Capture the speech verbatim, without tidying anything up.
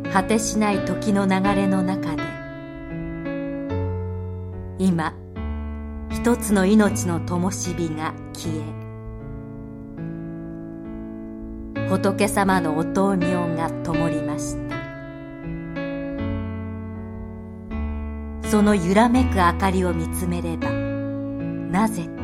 果てしない時の流れの中で、今一つの命の灯火が消え、仏様のお灯明が灯りました。その揺らめく明かりを見つめれば、なぜか